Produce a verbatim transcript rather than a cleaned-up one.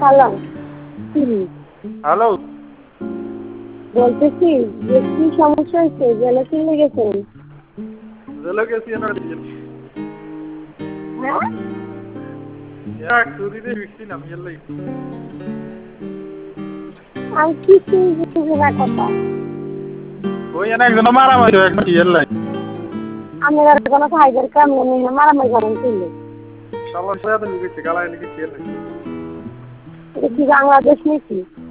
hello hello বলতেছি যে কি সমস্যা হয়েছে জেলে চলে গেছেন জেলে গেছি না হ্যাঁ এক চুরিতে ফিরছি না মিয়াল্লাই আমি কিছুই বুঝি না কথা ওই এনে একজন মারামারি হয়ে একটা ইয়াল্লাই আমি আর কোনো ফাইবার কাম নেই মারামারি করেন চলে শালা সাথে লিখেছি গালায় লিখেছি ইয়াল্লাই এটা কি বাংলাদেশ নাকি